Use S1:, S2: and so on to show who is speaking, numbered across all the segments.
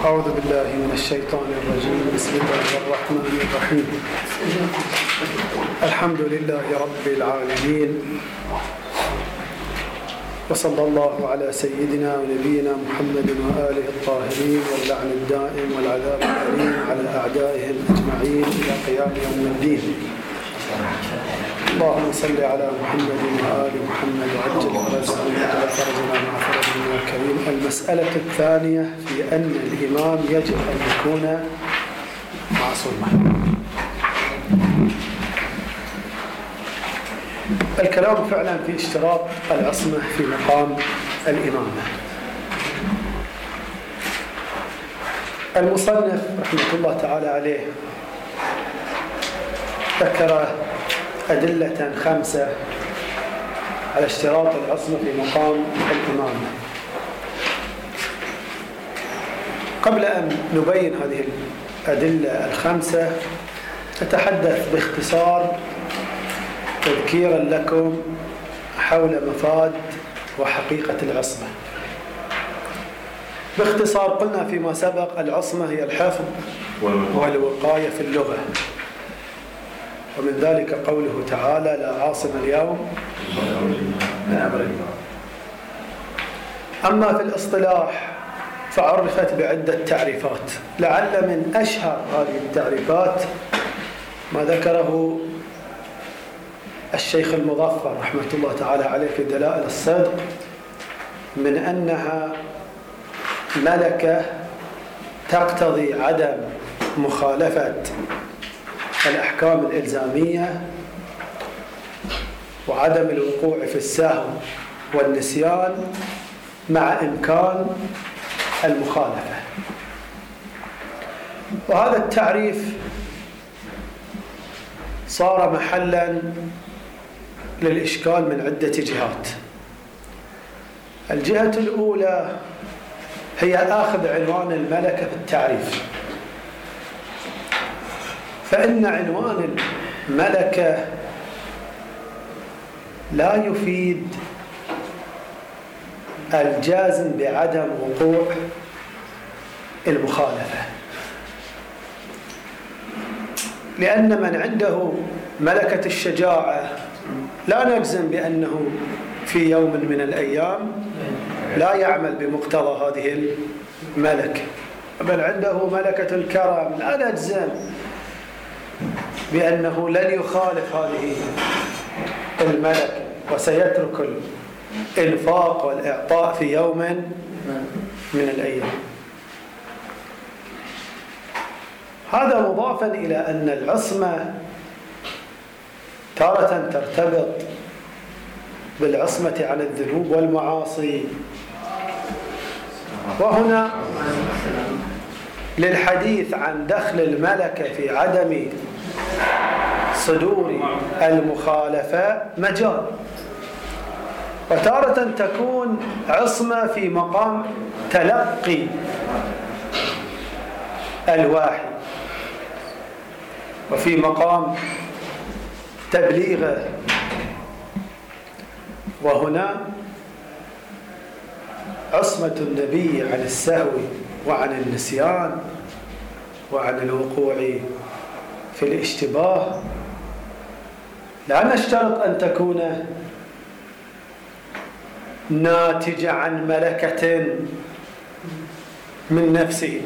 S1: أعوذ بالله من الشيطان الرجيم. بسم الله الرحمن الرحيم. الحمد لله رب العالمين، وصلى الله على سيدنا ونبينا محمد وآله الطاهرين، واللعن الدائم والعذاب الأليم على أعدائهم أجمعين إلى قيام يوم الدين. اللهم صل على محمد وآل محمد وعجل فرجنا مع فرجنا الكريم. المسألة الثانية في أن الإمام يجب أن يكون معصوما. الكلام فعلا في اشتراط العصمة في مقام الإمامة. المصنف رحمة الله تعالى عليه ذكر أدلة 5 على اشتراط العصمة في مقام الإمامة. قبل أن نبين هذه الأدلة 5 نتحدث باختصار تذكيرا لكم حول مفاد وحقيقة العصمة. باختصار قلنا فيما سبق العصمة هي الحفظ والوقاية في اللغة، ومن ذلك قوله تعالى: لا عاصم اليوم من أمر الله. أما في الاصطلاح فعرفت بعدة تعريفات، لعل من أشهر هذه التعريفات ما ذكره الشيخ المظفر رحمة الله تعالى عليه في دلائل الصدق، من أنها ملكة تقتضي عدم مخالفة الأحكام الإلزامية وعدم الوقوع في السهو والنسيان مع إمكان المخالفة. وهذا التعريف صار محلا للإشكال من عدة جهات. الجهة الأولى هي أخذ عنوان الملكة في التعريف، فإن عنوان الملكة لا يفيد الجازم بعدم وقوع المخالفة، لأن من عنده ملكة الشجاعة لا نجزم بأنه في يوم من الأيام لا يعمل بمقتضى هذه الملكة. بل عنده ملكة الكرم لا نجزم بأنه لن يخالف هذه الملكة وسيترك الإنفاق والإعطاء في يوم من الأيام. هذا مضافا إلى أن العصمة تارة ترتبط بالعصمة عن الذنوب والمعاصي، وهنا للحديث عن دخل الملكة في عدم صدور المخالفة مجال. وتارة تكون عصمة في مقام تلقي الواحي وفي مقام تبليغه، وهنا عصمة النبي عن السهو وعن النسيان وعن الوقوع في الاشتباه لا نشترط أن تكون ناتجة عن ملكة من نفسه،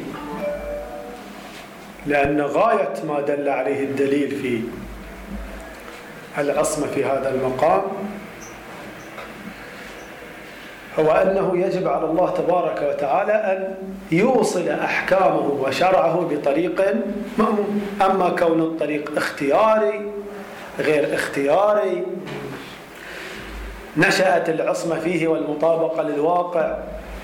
S1: لأن غاية ما دل عليه الدليل في العصمة في هذا المقام هو أنه يجب على الله تبارك وتعالى أن يوصل أحكامه وشرعه بطريق مأمون. أما كون الطريق اختياري غير اختياري نشأت العصمة فيه والمطابقة للواقع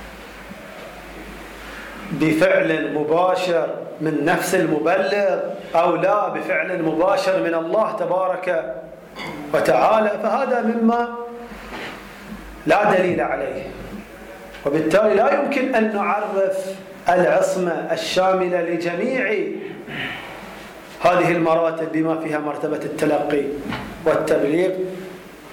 S1: بفعل مباشر من نفس المبلغ أو لا بفعل مباشر من الله تبارك وتعالى، فهذا مما لا دليل عليه، وبالتالي لا يمكن أن نعرف العصمة الشاملة لجميع هذه المراتب بما فيها مرتبة التلقي والتبليغ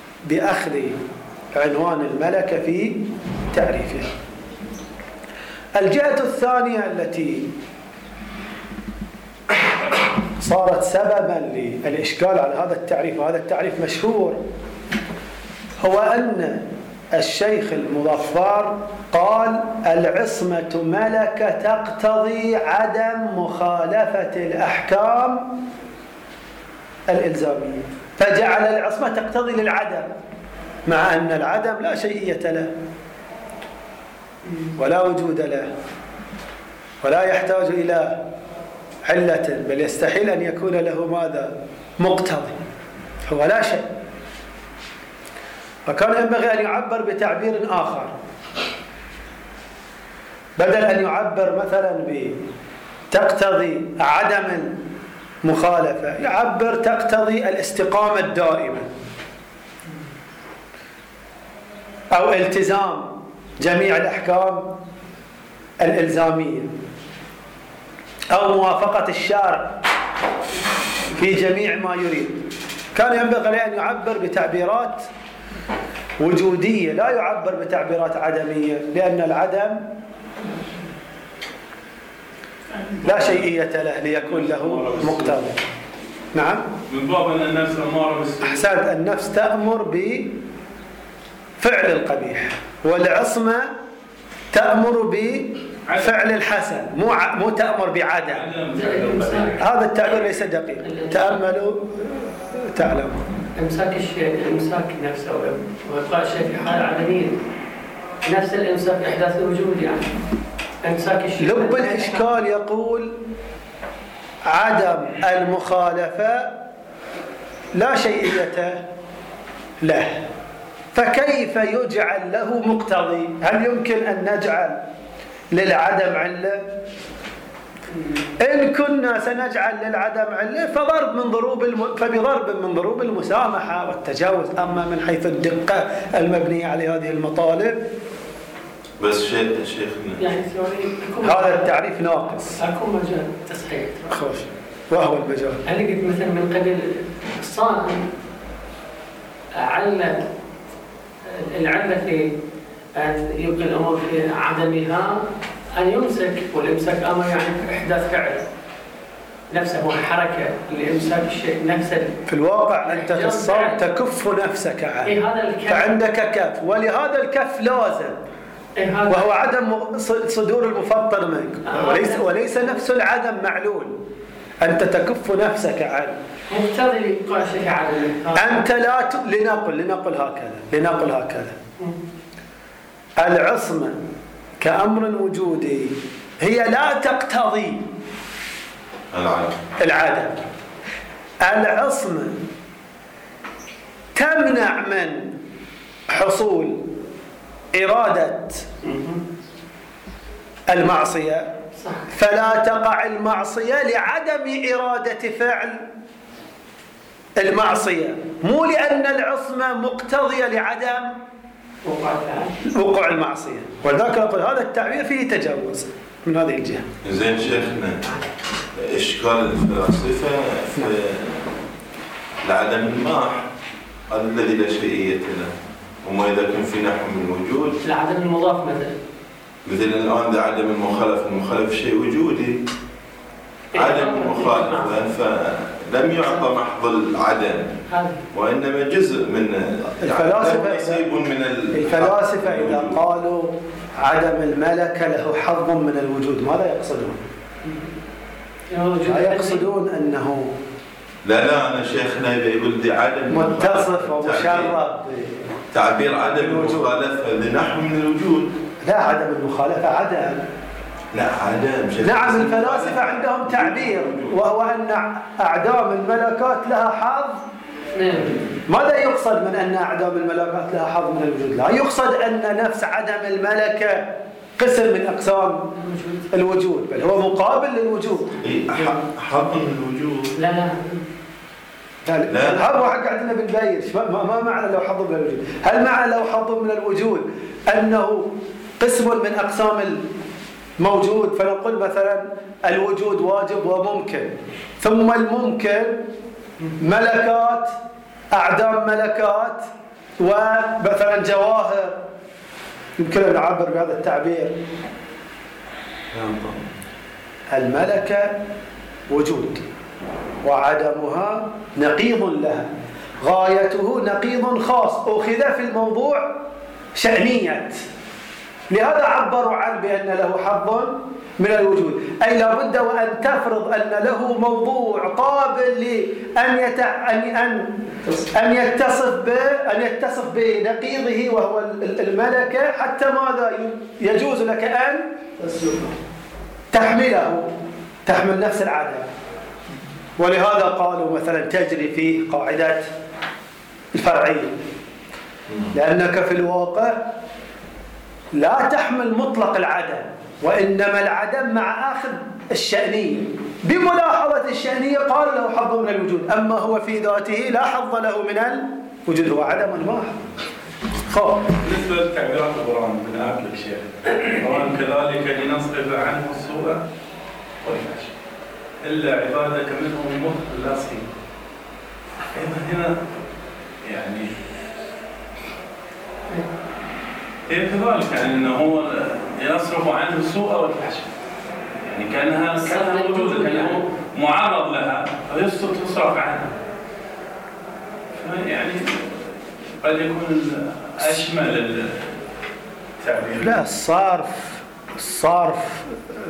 S1: بأخذ عنوان الملكة في تعريفها. الجهة الثانية التي صارت سببا للإشكال على هذا التعريف، وهذا التعريف مشهور، هو أن الشيخ المظفر قال العصمة ملكة تقتضي عدم مخالفة الأحكام الإلزامية، فجعل العصمة تقتضي للعدم، مع أن العدم لا شيئية له ولا وجود له ولا يحتاج إلى علة، بل يستحيل أن يكون له ماذا؟ مقتضي، هو لا شيء. فكان ينبغي أن يعبر بتعبير آخر، بدل أن يعبر مثلا بتقتضي عدم المخالفة، يعبر تقتضي الاستقامة الدائمة أو التزام جميع الأحكام الإلزامية أو موافقة الشارع في جميع ما يريد. كان ينبغي أن يعبر بتعبيرات وجودية، لا يعبر بتعبيرات عدمية، لأن العدم لا شيئية له ليكون له مقتضى. نعم،
S2: من باب أن النفس أمارة بالسوء.
S1: أحسنت، النفس تأمر بفعل القبيح، والعصمة تأمر بفعل الحسن، مو تأمر بعدم. هذا التعبير ليس دقيق، تأملوا تعلموا.
S3: إمساك الشيء، الإمساك نفسه وإبقاء الشيء في حالة عدمية، نفس الإمساك إحداث الوجود، يعني إمساك الشيء.
S1: لب الإشكال يقول عدم المخالفة لا شيئية له، فكيف يجعل له مقتضي؟ هل يمكن أن نجعل للعدم علة؟ إن كنا سنجعل للعدم علة فبضرب من ضروب المسامحة والتجاوز. أما من حيث الدقة المبنية على هذه المطالب
S2: بس شيخنا
S3: يعني
S1: هذا التعريف ناقص.
S3: أكون مجال تصحيح
S1: خوش، وهو المجال.
S3: هل قلت مثلا من قبل الصائم العلة في أن يبقي الأمور في عدمها أن يمسك، والإمساك أمر يعني إحداث فعل نفسه، هو حركة لإمساك الشيء نفسه.
S1: في الواقع أنت في الصوم تكف نفسك عنه، فعندك كف، ولهذا الكف لازم، وهو عدم صدور المفطر منك، وليس نفس العدم معلول. أنت تكف نفسك عنه،
S3: مقتضي لإبقاء شيء عدمه.
S1: أنت لا لنقل هكذا العصمة كأمر وجودي هي لا تقتضي العدم. العصمة تمنع من حصول إرادة المعصية، فلا تقع المعصية لعدم إرادة فعل المعصية، مو لأن العصمة مقتضية لعدم وقوع المعصية. ولذلك أقول هذا التعبير فيه تجاوز من هذه الجهة.
S2: زين شيخنا، إشكال الفلاسفة في العدم الماح الذي لا شيئية له، وما إذا كان في نحو من الوجود
S3: العدم المضاف مثل
S2: الآن ذا عدم المخالف شيء وجودي، عدم المخالفة فلم يعطى محض العدم، وإنما جزء من
S1: الفلاسفة إذا قالوا عدم الملكة له حظ من الوجود، ماذا يقصدون؟ لا يقصدون أنه
S2: لا أنا شيخنا يقول دي عدم
S1: متصف ومشرب،
S2: تعبير عدم المخالفة لنحو من الوجود.
S1: لا، عدم المخالفة عدم.
S2: لا عدم.
S1: نعم، الفلاسفة عندهم تعبير، وهو أن أعدام الملكات لها حظ. ماذا يقصد من أن أعدام الملكات لها حظ من الوجود؟ لا يقصد أن نفس عدم الملكة قسم من أقسام الوجود، بل هو مقابل للوجود.
S2: حظ من الوجود.
S3: لا
S1: هذا حق عندنا بالبيت. ما معنى لو حظ من الوجود؟ هل معنى لو حظ من الوجود أنه قسم من أقسام الموجود، فنقول مثلا الوجود واجب وممكن، ثم الممكن ملكات، أعدام ملكات، ومثلا جواهر، يمكن أن نعبر بهذا التعبير، الملكة وجود وعدمها نقيض لها، غايته نقيض خاص أخذ في الموضوع شأنية، لهذا عبروا عنه بأن له حظ من الوجود، أي لابد وأن تفرض أن له موضوع قابل أن يتصف بنقيضه وهو الملكة، حتى ماذا يجوز لك أن تحمل نفس العدم. ولهذا قالوا مثلا تجري فيه قاعدة الفرعية، لأنك في الواقع لا تحمل مطلق العدم، وإنما العدم مع آخذ الشأنية، بملاحظة الشأنية قال له حظ من الوجود، أما هو في ذاته لا حظ له من الوجود، هو عدم واحد.
S4: بالنسبة لتعبيرات القرآن بالآيات الشيخ، القرآن كذلك لنصرف عنه السوء والفحش إلا عبادك منهم المخلصين. هنا يعني هي كذلك، يعني أنه هو يصرف عنه السوء والفحش، يعني كانها موجودة، كانه معرض لها فيصرف عنها، يعني قد يكون أشمل التعبير.
S1: لا، الصرف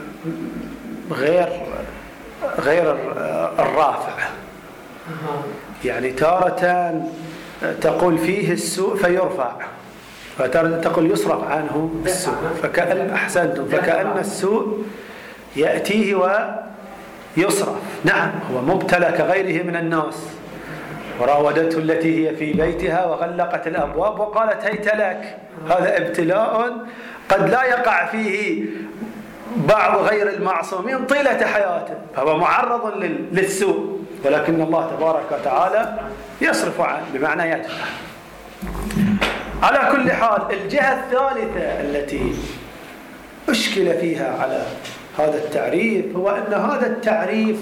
S1: غير الرافع، يعني تارة تقول فيه السوء فيرفع، فتارة تقول يصرف عنه السوء، فكأن السوء يأتيه ويصرف. نعم، هو مبتلى كغيره من الناس، وراودته التي هي في بيتها وغلقت الأبواب وقالت هيت لك. هذا ابتلاء قد لا يقع فيه بعض غير المعصومين طيلة حياته، فهو معرض للسوء، ولكن الله تبارك وتعالى يصرف عنه بمعنى يدفع. على كل حال، الجهة الثالثة التي أشكل فيها على هذا التعريف هو أن هذا التعريف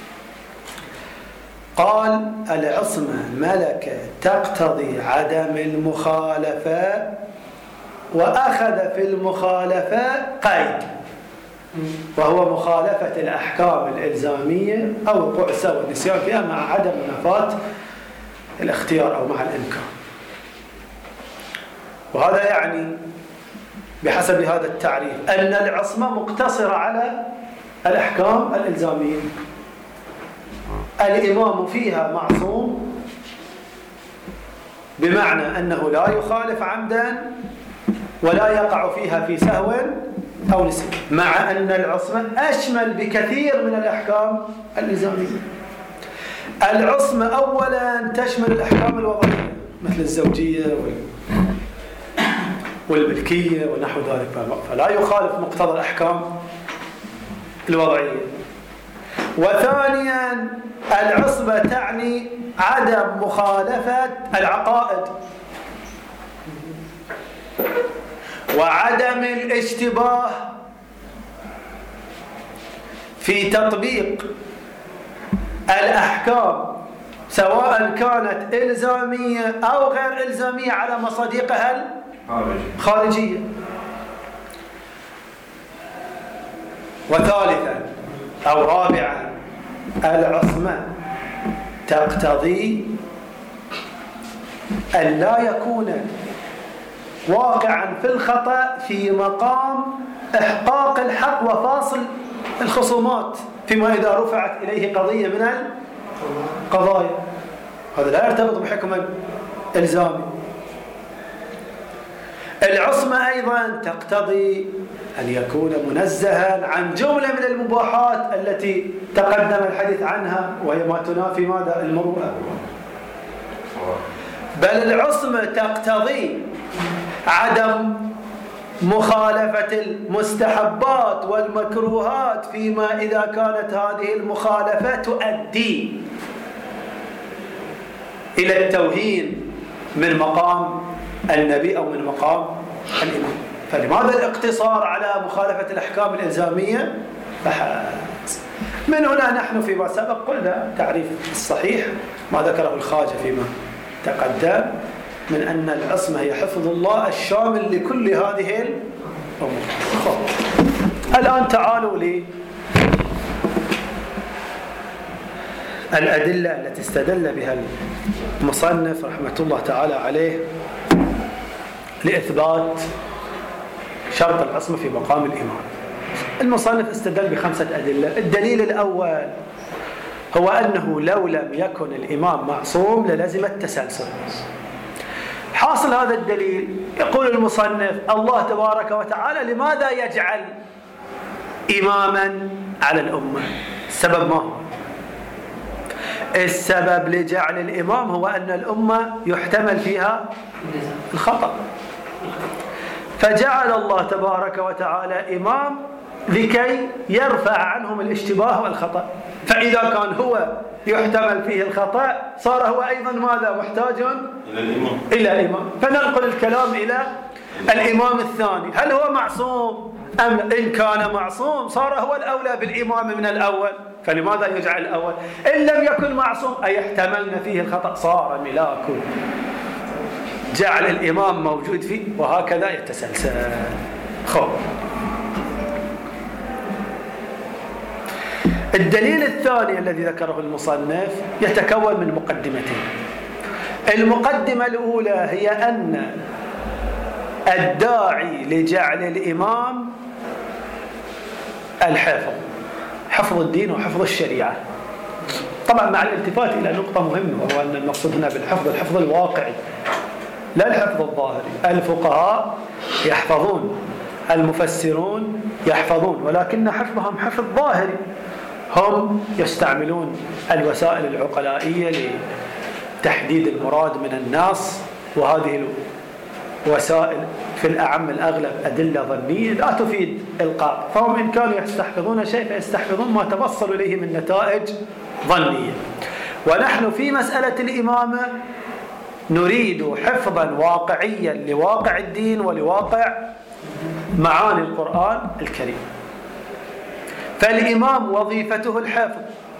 S1: قال العصمة ملكة تقتضي عدم المخالفة، وأخذ في المخالفة قيد، وهو مخالفة الأحكام الإلزامية أو وقوع السهو والنسيان فيها مع عدم منافاة الاختيار أو مع الإمكان. وهذا يعني بحسب هذا التعريف أن العصمة مقتصرة على الأحكام الإلزامية، الإمام فيها معصوم بمعنى أنه لا يخالف عمدا ولا يقع فيها في سهو أو نسيان، مع أن العصمة أشمل بكثير من الأحكام الإلزامية. العصمة أولا تشمل الأحكام الوضعية مثل الزوجية والملكية ونحو ذلك، فلا يخالف مقتضى الأحكام الوضعية. وثانيا العصمة تعني عدم مخالفة العقائد وعدم الاشتباه في تطبيق الأحكام سواء كانت إلزامية أو غير إلزامية على مصادقها الخارجية. وثالثا أو رابعا العصمة تقتضي أن لا يكون واقعا في الخطأ في مقام إحقاق الحق وفاصل الخصومات فيما إذا رفعت إليه قضية من القضايا، هذا لا يرتبط بحكم إلزامي. العصمة أيضا تقتضي أن يكون منزها عن جملة من المباحات التي تقدم الحديث عنها، وهي ما تنافي ماذا؟ المروءة. بل العصمة تقتضي عدم مخالفة المستحبات والمكروهات فيما إذا كانت هذه المخالفة تؤدي إلى التوهين من مقام النبي أو من مقام الإمام. فلماذا الاقتصار على مخالفة الأحكام الإلزامية فحسب؟ من هنا نحن فيما سبق قلنا تعريف الصحيح ما ذكره الخواجة فيما تقدم من أن العصمة هي حفظ الله الشامل لكل هذه الأمور. الآن تعالوا لي الأدلة التي استدل بها المصنف رحمة الله تعالى عليه لإثبات شرط العصمة في مقام الإمام. المصنف استدل ب5 أدلة. الدليل الأول هو أنه لو لم يكن الإمام معصوم للزم التسلسل. حاصل هذا الدليل، يقول المصنف: الله تبارك وتعالى لماذا يجعل إماما على الأمة؟ السبب ما هو؟ السبب لجعل الإمام هو أن الأمة يحتمل فيها الخطأ، فجعل الله تبارك وتعالى إمام لكي يرفع عنهم الاشتباه والخطأ. فإذا كان هو يحتمل فيه الخطأ صار هو أيضا ماذا؟ محتاج إلى إمام. فننقل الكلام إلى الإمام الثاني، هل هو معصوم أم لا؟ إن كان معصوم صار هو الأولى بالإمام من الأول، فلماذا يجعل الأول؟ إن لم يكن معصوم أي احتملنا فيه الخطأ صار ملاك جعل الإمام موجود فيه، وهكذا يتسلسل. الدليل الثاني الذي ذكره المصنف يتكون من مقدمتين. المقدمة الأولى هي أن الداعي لجعل الإمام الحفظ، حفظ الدين وحفظ الشريعة، طبعا مع الالتفات إلى نقطة مهمة، وهو أن المقصود هنا بالحفظ الحفظ الواقعي لا الحفظ الظاهري. الفقهاء يحفظون، المفسرون يحفظون، ولكن حفظهم حفظ ظاهري، هم يستعملون الوسائل العقلائية لتحديد المراد من النص، وهذه الوسائل في الأعم الأغلب أدلة ظنية لا تفيد القاط، فهم إن كانوا يستحفظون شيء فيستحفظون ما توصلوا إليه من نتائج ظنية. ونحن في مسألة الإمامة نريد حفظا واقعيا لواقع الدين ولواقع معاني القرآن الكريم. فالإمام وظيفته الحفظ،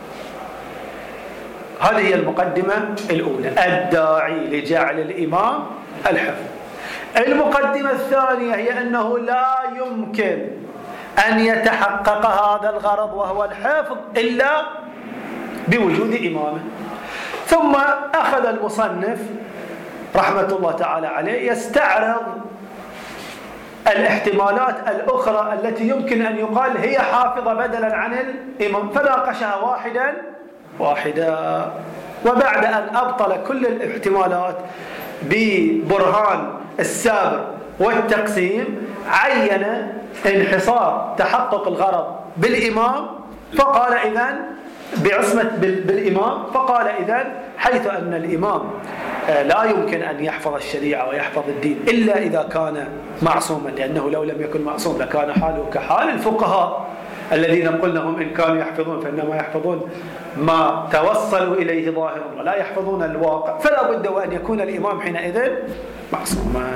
S1: هذه هي المقدمة الأولى، الداعي لجعل الإمام الحفظ. المقدمة الثانية هي أنه لا يمكن أن يتحقق هذا الغرض وهو الحفظ إلا بوجود إمامه. ثم أخذ المصنف رحمة الله تعالى عليه يستعرض الاحتمالات الأخرى التي يمكن أن يقال هي حافظة بدلا عن الإمام، فناقشها واحدة. وبعد أن أبطل كل الاحتمالات ببرهان السابر والتقسيم عين انحصار تحقق الغرض بالإمام، فقال إذن بعصمة بالإمام، فقال إذن حيث أن الإمام لا يمكن أن يحفظ الشريعة ويحفظ الدين إلا إذا كان معصوما، لأنه لو لم يكن معصوم لكان حاله كحال الفقهاء الذين قلنا هم إن كانوا يحفظون فإنما يحفظون ما توصلوا إليه ظاهرا ولا يحفظون الواقع، فلا بد وأن يكون الإمام حينئذ معصوما.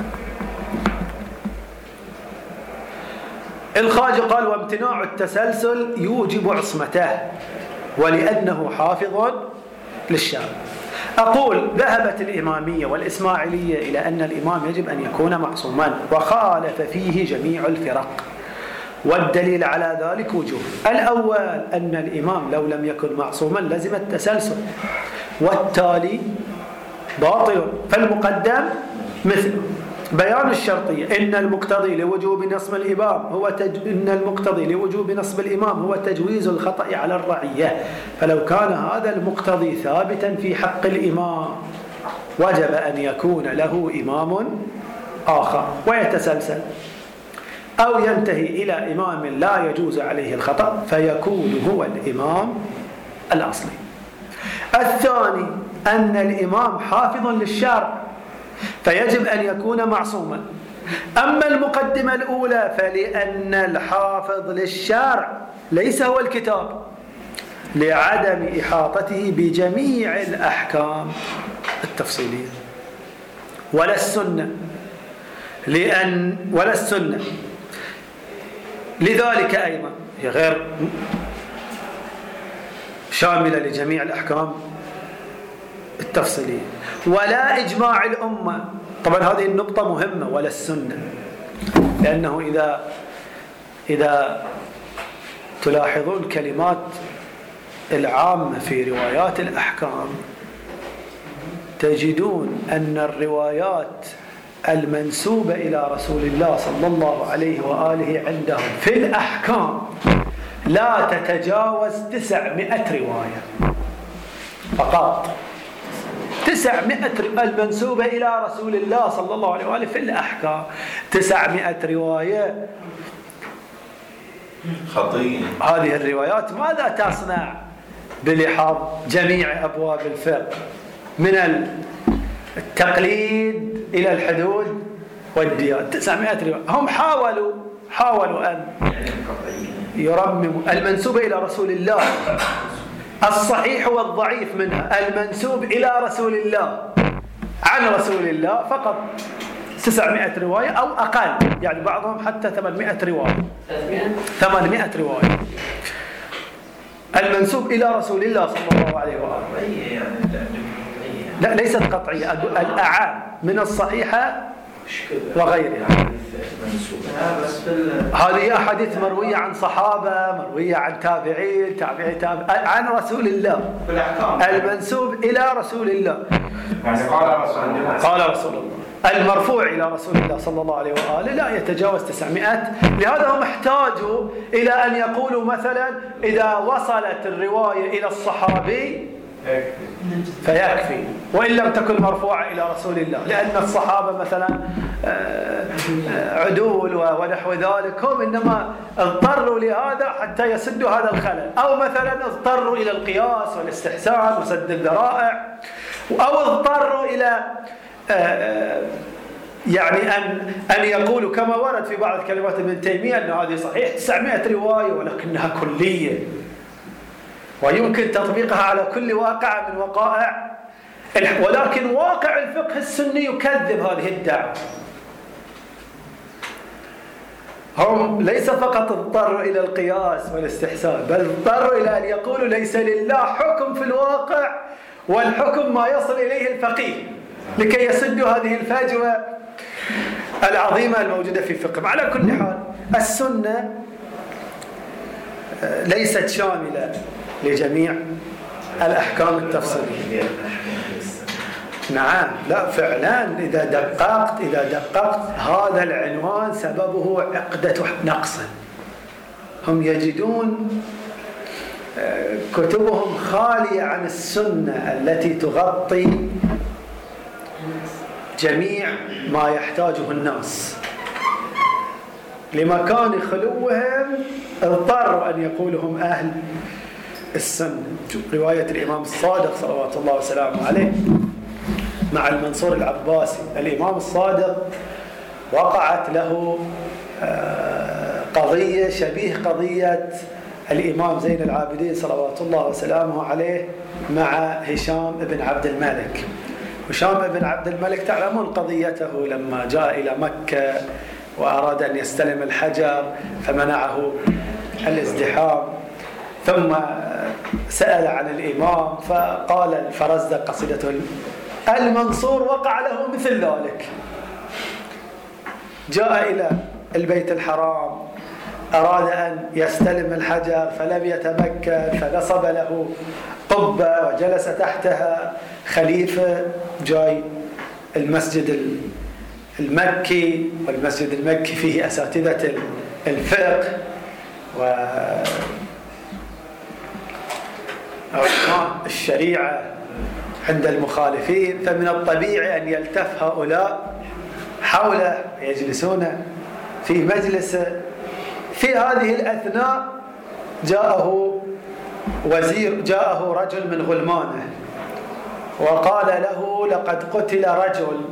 S1: الخواجة قال: وامتناع التسلسل يوجب عصمته ولأنه حافظ للشام. أقول: ذهبت الإمامية والإسماعيلية إلى أن الإمام يجب أن يكون معصوما، وخالف فيه جميع الفرق، والدليل على ذلك وجوه. الأول أن الإمام لو لم يكن معصوما لزم التسلسل، والتالي باطل، فالمقدم مثل بيان الشرطية. إن المقتضي لوجوب نصب الإمام هو تجويز الخطأ على الرعية، فلو كان هذا المقتضي ثابتا في حق الإمام وجب أن يكون له إمام آخر ويتسلسل، أو ينتهي إلى إمام لا يجوز عليه الخطأ فيكون هو الإمام الأصلي. الثاني أن الإمام حافظ للشرع فيجب أن يكون معصوما. أما المقدمة الأولى فلأن الحافظ للشرع ليس هو الكتاب لعدم إحاطته بجميع الأحكام التفصيلية، ولا السنة لذلك أيضا هي غير شاملة لجميع الأحكام التفصيلية، ولا إجماع الأمة. طبعا هذه النقطة مهمة، ولا السنة، لأنه إذا إذا تلاحظون كلمات العامة في روايات الأحكام تجدون أن الروايات المنسوبة إلى رسول الله صلى الله عليه وآله عندهم في الأحكام لا تتجاوز 900 رواية فقط. 900 المنسوبة إلى رسول الله صلى الله عليه وآله في الأحكام 900 رواية.
S2: خطية.
S1: هذه الروايات ماذا تصنع بلحاظ جميع أبواب الفقه من التقليد إلى الحدود والديات؟ 900 رواية. هم حاولوا أن يرمموا المنسوبة إلى رسول الله، الصحيح والضعيف منها المنسوب إلى رسول الله عن رسول الله فقط 900 رواية أو أقل، يعني بعضهم حتى 800 رواية. 800 رواية المنسوب إلى رسول الله صلى الله عليه وآله. لا ليست قطعية، الأعام من الصحيحة وغيرها. هذه أحاديث مروية عن صحابة، مروية عن تابعين، عن رسول الله، المنسوب إلى رسول الله. قال رسول الله. المرفوع إلى رسول الله صلى الله عليه وآله لا يتجاوز 900. لهذا هم احتاجوا إلى أن يقولوا مثلا إذا وصلت الرواية إلى الصحابي فيكفي وإن لم تكن مرفوعة إلى رسول الله، لأن الصحابة مثلا عدول ونحو ذلك، هم إنما اضطروا لهذا حتى يسدوا هذا الخلل، أو مثلا اضطروا إلى القياس والاستحسان وسد الذرائع، أو اضطروا إلى يعني أن يقولوا كما ورد في بعض كلمات ابن تيمية أن هذه صحيح 900 رواية ولكنها كلية ويمكن تطبيقها على كل واقع من وقائع، ولكن واقع الفقه السني يكذب هذه الدعوة. هم ليس فقط اضطروا إلى القياس والاستحسان، بل اضطروا إلى أن يقولوا ليس لله حكم في الواقع، والحكم ما يصل إليه الفقيه، لكي يسدوا هذه الفجوة العظيمة الموجودة في الفقه. على كل حال السنة ليست شاملة لجميع الأحكام التفصيلية. نعم، لا فعلا إذا دققت هذا العنوان سببه عقدة نقص. هم يجدون كتبهم خالية عن السنة التي تغطي جميع ما يحتاجه الناس. لمكان خلوهم اضطروا أن يقولوا هم أهل السنة. رواية الإمام الصادق صلوات الله وسلامه عليه مع المنصور العباسي. الإمام الصادق وقعت له قضية شبيه قضية الإمام زين العابدين صلوات الله وسلامه عليه مع هشام بن عبد الملك. هشام بن عبد الملك تعلمون قضيته لما جاء إلى مكة وأراد أن يستلم الحجر فمنعه الازدحام، ثم سأل عن الإمام فقال الفرزدق قصيدته المنصور وقع له مثل ذلك. جاء إلى البيت الحرام أراد أن يستلم الحجر فلم يتمكن، فنصب له قبة وجلس تحتها خليفة جاي المسجد المكي، والمسجد المكي فيه أساتذة الفقه الشريعة عند المخالفين، فمن الطبيعي أن يلتف هؤلاء حوله يجلسون في مجلس. في هذه الأثناء جاءه رجل من غلمانه وقال له لقد قتل رجل،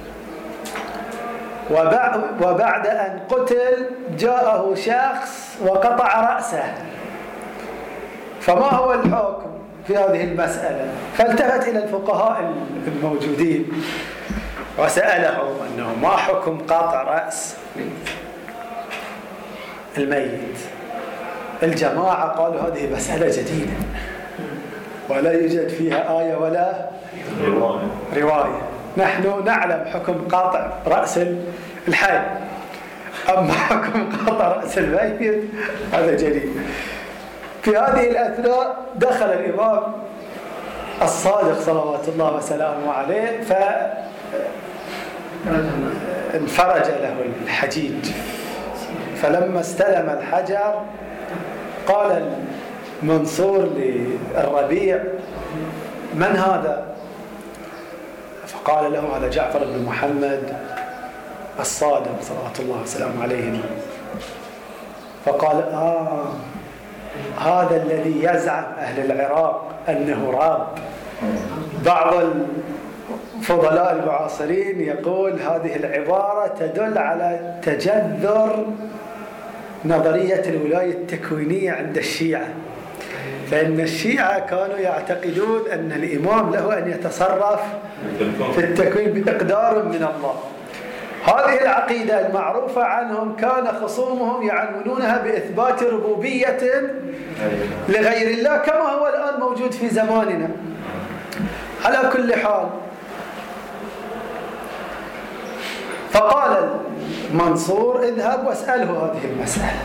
S1: وبعد أن قتل جاءه شخص وقطع رأسه، فما هو الحكم في هذه المسألة؟ فالتفت إلى الفقهاء الموجودين وسألهم أنه ما حكم قطع رأس الميت. الجماعة قالوا هذه مسألة جديدة ولا يوجد فيها آية ولا رواية، نحن نعلم حكم قاطع رأس الحي. أما حكم قطع رأس الميت هذا جديد. في هذه الأثناء دخل الإمام الصادق صلوات الله وسلامه عليه فانفرج له الحجيج. فلما استلم الحجر قال المنصور للربيع: من هذا؟ فقال له: هذا جعفر بن محمد الصادق صلوات الله وسلامه عليه. فقال: هذا الذي يزعم أهل العراق أنه راب. بعض الفضلاء المعاصرين يقول هذه العبارة تدل على تجذر نظرية الولاية التكوينية عند الشيعة، فإن الشيعة كانوا يعتقدون أن الإمام له أن يتصرف في التكوين بإقدار من الله. هذه العقيدة المعروفة عنهم كان خصومهم يعنونونها بإثبات ربوبية لغير الله كما هو الآن موجود في زماننا. على كل حال، فقال منصور: اذهب واسأله هذه المسألة.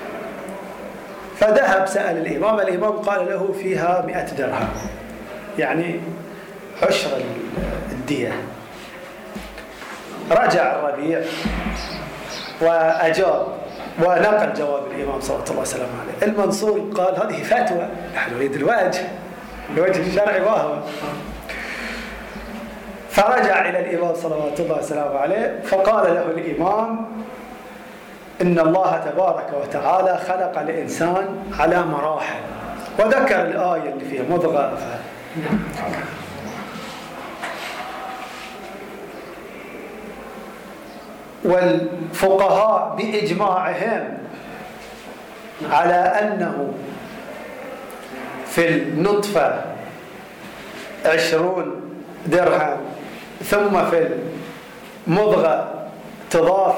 S1: فذهب سأل الإمام. الإمام قال له: فيها 100 درهم، يعني عشر الدية. رجع الربيع وأجاب ونقل جواب الإمام صلى الله عليه وسلم عليه. المنصور قال: هذه فتوى، نحن نريد الوجه الشرعي وهو. فرجع إلى الإمام صلوات الله وسلامه عليه فقال له الإمام: إن الله تبارك وتعالى خلق الإنسان على مراحل، وذكر الآية اللي فيها مضغة. والفقهاء بإجماعهم على أنه في النطفة 20 درهم، ثم في المضغة تضاف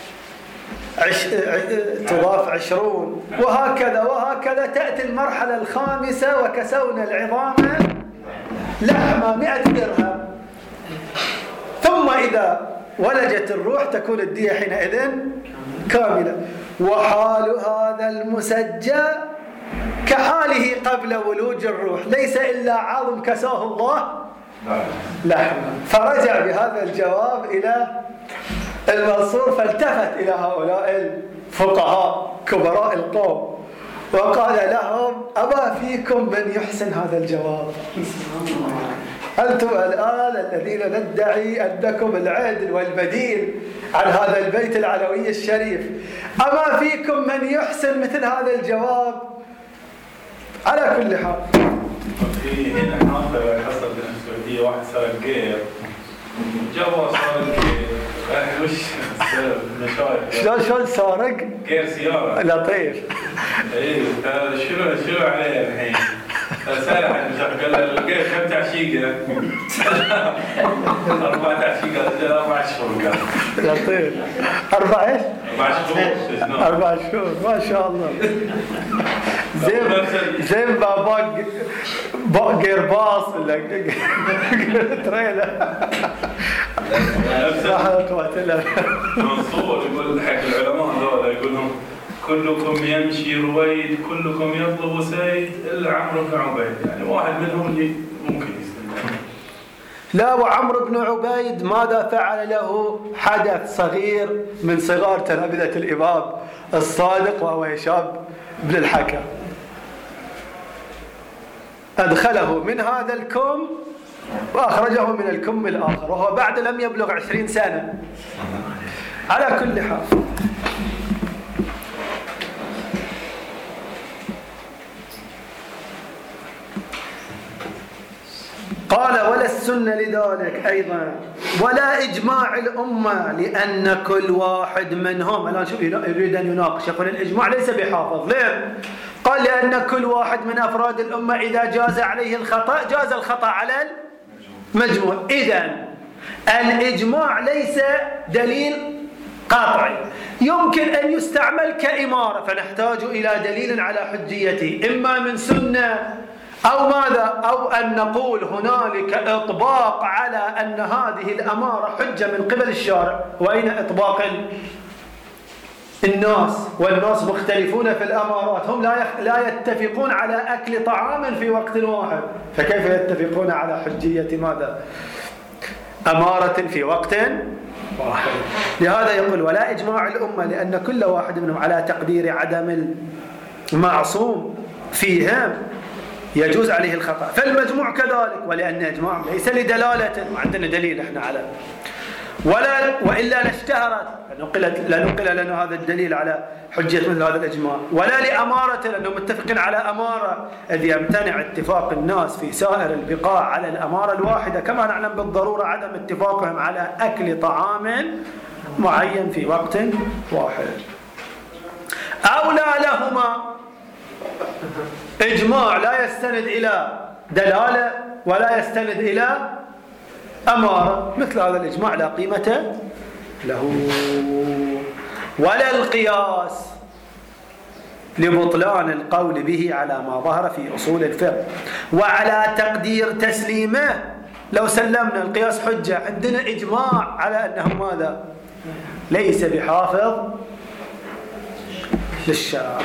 S1: 20، وهكذا تأتي المرحلة الخامسة: وكسونا العظام لحمة 100 درهم. ثم إذا ولجت الروح تكون الدية حينئذ كاملة. وحال هذا المسجى كحاله قبل ولوج الروح، ليس إلا عظم كساه الله لحمة. فرجع بهذا الجواب إلى المنصور، فالتفت إلى هؤلاء الفقهاء كبراء القوم وقال لهم: أما فيكم من يحسن هذا الجواب؟ أنتم الآن الذين ندعي أنكم العدل والبديل عن هذا البيت العلوي الشريف، أما فيكم من يحسن مثل هذا الجواب؟ على كل حال،
S4: في هنا حاصل حصل في السعودية واحد سرق غير جوا صار غير وش مشايخ
S1: شلون سارق؟
S4: غير سيارة
S1: لطيف.
S4: ايه شنو عليه الحين؟ سأل عن المشايخ قال له الغير كم تعشيقة؟ 4 تعشيقة 4 شهور قال.
S1: لطيف. 4 ايش؟ 4 شهور ما شاء الله. زين بابا غير باص ولا تريلا.
S4: منصور يقول حق العلماء هذول يقول لهم: كلكم يمشي رويد، كلكم يطلب سيد الا عمرو بن عبيد. يعني واحد منهم اللي ممكن يستمر.
S1: لا، وعمرو بن عبيد ماذا فعل له؟ حدث صغير من صغار تلامذة الإمام الصادق، وهو هشام بن الحكم. أدخله من هذا الكم وأخرجه من الكم الآخر، وهو بعد لم يبلغ 20 سنة. على كل حال، قال: ولا السنة لذلك أيضا، ولا إجماع الأمة، لأن كل واحد منهم. الآن شوف يريد أن يناقش، يقول الإجماع ليس بحافظ. ليه؟ قال: لأن كل واحد من أفراد الأمة إذا جاز عليه الخطأ جاز الخطأ على المجموع. إذن الإجماع ليس دليل قاطعي، يمكن أن يستعمل كإمارة، فنحتاج إلى دليل على حجيته، إما من سنة أو ماذا، أو أن نقول هنالك إطباق على أن هذه الأمارة حجة من قبل الشارع. وأين إطباق الناس والناس مختلفون في الأمارات، هم لا يتفقون على أكل طعام في وقت واحد، فكيف يتفقون على حجية ماذا؟ أمارة في وقت واحد. لهذا يقول ولا إجماع الأمة، لأن كل واحد منهم على تقدير عدم المعصوم فيهم يجوز عليه الخطأ، فالمجموع كذلك، ولأن إجماع ليس لدلالة، ما عندنا دليل احنا على وإلا لاشتهرت لنقل لنا هذا الدليل على حجية مثل هذا الإجماع، ولا لأمارة، لأنهم متفقين على أمارة، إذ يمتنع اتفاق الناس في سائر البقاع على الأمارة الواحدة، كما نعلم بالضرورة عدم اتفاقهم على أكل طعام معين في وقت واحد. أولى لهما إجماع لا يستند إلى دلالة ولا يستند إلى أمارة، مثل هذا الإجماع لا قيمة له، ولا القياس لبطلان القول به على ما ظهر في أصول الفقه، وعلى تقدير تسليمه لو سلمنا القياس حجة، عندنا إجماع على أنه ماذا؟ ليس بحافظ للشرع.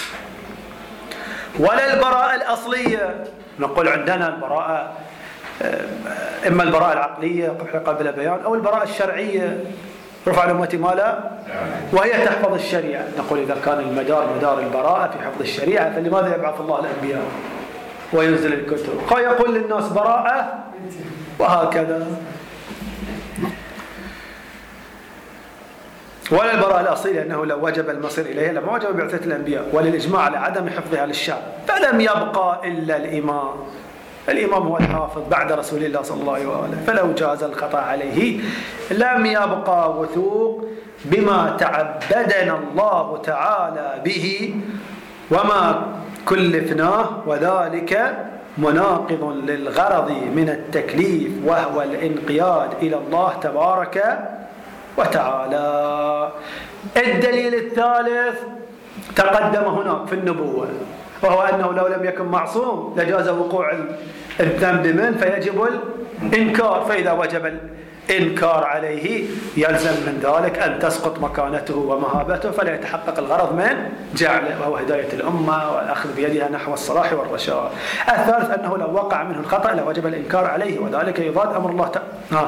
S1: ولا البراءة الأصلية، نقول عندنا البراءة إما البراءة العقلية قبل بيان، أو البراءة الشرعية رفع الأمة ما لا وهي تحفظ الشريعة. نقول إذا كان المدار مدار البراءة في حفظ الشريعة، فلماذا يبعث الله الأنبياء وينزل الكتب؟ يقول للناس براءة وهكذا. ولا البراءة الأصيلة، أنه لو وجب المصير إليها لما وجب بعثة الأنبياء، وللإجماع على عدم حفظها للشعب، فلم يبقى إلا الإمام هو الحافظ بعد رسول الله صلى الله عليه وآله، فلو جاز الخطأ عليه لم يبقى وثوق بما تعبدنا الله تعالى به وما كلفناه، وذلك مناقض للغرض من التكليف، وهو الانقياد إلى الله تبارك وتعالى. الدليل الثالث تقدم هناك في النبوة، وهو أنه لو لم يكن معصوم لجاز وقوع الذنب منه فيجب الإنكار، فإذا وجب الإنكار عليه يلزم من ذلك أن تسقط مكانته ومهابته، فلا يتحقق الغرض من جعله، وهو هداية الأمة والأخذ بيدها نحو الصلاح والرشاد. الثالث أنه لو وقع منه الخطأ لوجب الإنكار عليه، وذلك يضاد أمر الله تعالى.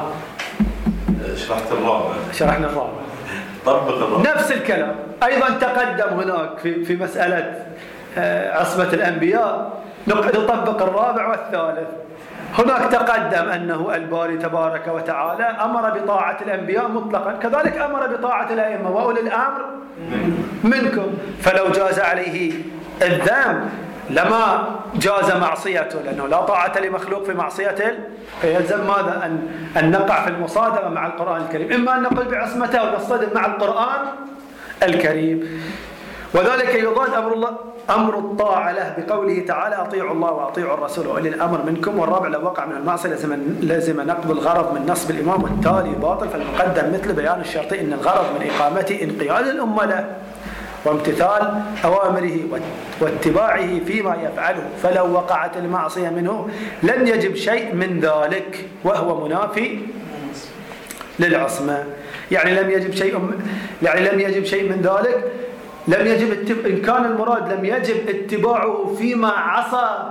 S2: شرحت الرابع.
S1: شرحنا الرابع.
S2: طبق الرابع.
S1: نفس الكلام أيضا تقدم هناك في مسألة عصمة الأنبياء، نطبق الرابع والثالث. هناك تقدم أنه الباري تبارك وتعالى أمر بطاعة الأنبياء مطلقا، كذلك أمر بطاعة الأئمة وأولي الأمر منكم، فلو جاز عليه الذنب لما جاز معصيته، لأنه لا طاعة لمخلوق في معصيته، فيلزم ماذا؟ أن نقع في المصادمة مع القرآن الكريم، إما أن نقل بعصمته ونصطدم مع القرآن الكريم، وذلك يضاد أمر الطاعة له بقوله تعالى أطيعوا الله وأطيعوا الرسول وأولي الأمر منكم. والرابع لو وقع من المعصية لازم نقض الغرض من نصب الإمام، والتالي باطل، فالمقدم مثل بيان الشرطي إن الغرض من إقامته انقياد الأمة له وامتثال أوامره واتباعه فيما يفعله، فلو وقعت المعصية منه لم يجب شيء من ذلك، وهو منافي للعصمة. يعني لم يجب شيء من ذلك، لم يجب إن كان المراد لم يجب اتباعه فيما عصى،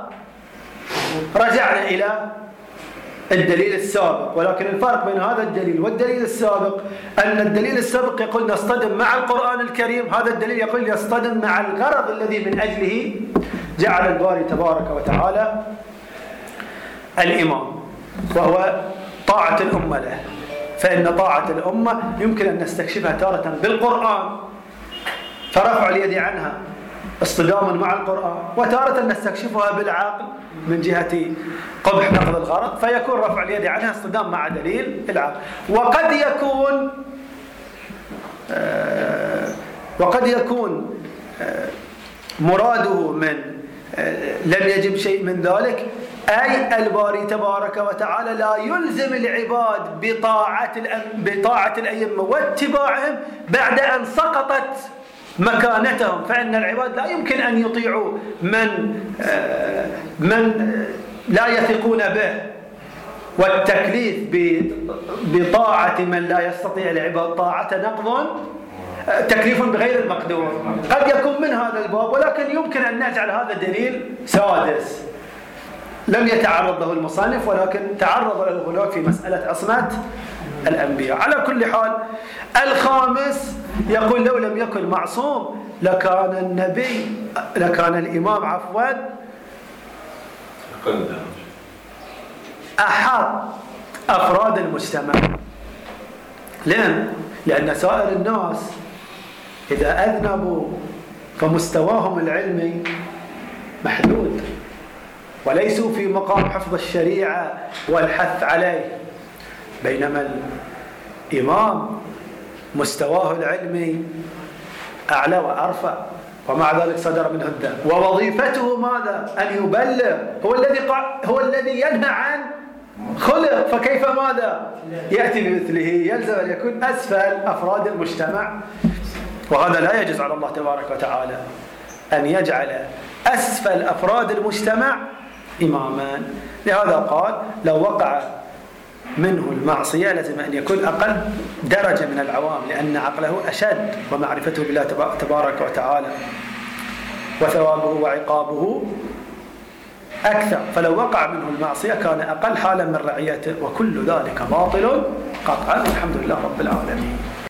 S1: رجعنا إلى الدليل السابق. ولكن الفرق بين هذا الدليل والدليل السابق أن الدليل السابق يقول نصطدم مع القرآن الكريم، هذا الدليل يقول يصطدم مع الغرض الذي من أجله جعل الباري تبارك وتعالى الإمام، وهو طاعة الأمة له. فإن طاعة الأمة يمكن أن نستكشفها تارة بالقرآن، فرفع اليد عنها اصطدام مع القرآن، وتارة نستكشفها بالعقل من جهة قبح نقض الغرض، فيكون رفع اليد عنها اصطدام مع دليل العقل. وقد يكون مراده من لم يجب شيء من ذلك، أي الباري تبارك وتعالى لا يلزم العباد بطاعة الأئمة واتباعهم بعد أن سقطت مكانتهم، فإن العباد لا يمكن أن يطيعوا من لا يثقون به، والتكليف بطاعة من لا يستطيع العباد طاعة نقض تكليف بغير المقدور قد يكون من هذا الباب، ولكن يمكن أن نجعل هذا دليل سادس لم يتعرض له المصنف، ولكن تعرض له الغلو في مسألة عصمة الأنبياء. على كل حال الخامس يقول لو لم يكن معصوم لكان الإمام أحد أفراد المجتمع. لأن سائر الناس إذا أذنبوا فمستواهم العلمي محدود وليسوا في مقام حفظ الشريعة والحث عليه، بينما الإمام مستواه العلمي أعلى وأرفع، ومع ذلك صدر منه الذنب، ووظيفته ماذا؟ أن يبلغ، هو الذي ينهى عن خلق، فكيف ماذا؟ يأتي بمثله. يلزم أن يكون أسفل أفراد المجتمع، وهذا لا يجوز على الله تبارك وتعالى أن يجعل أسفل أفراد المجتمع إماما. لهذا قال لو وقع منه المعصية لازم أن يكون أقل درجة من العوام، لأن عقله أشد ومعرفته بالله تبارك وتعالى وثوابه وعقابه أكثر، فلو وقع منه المعصية كان أقل حالا من رعيته، وكل ذلك باطل قطعا. الحمد لله رب العالمين.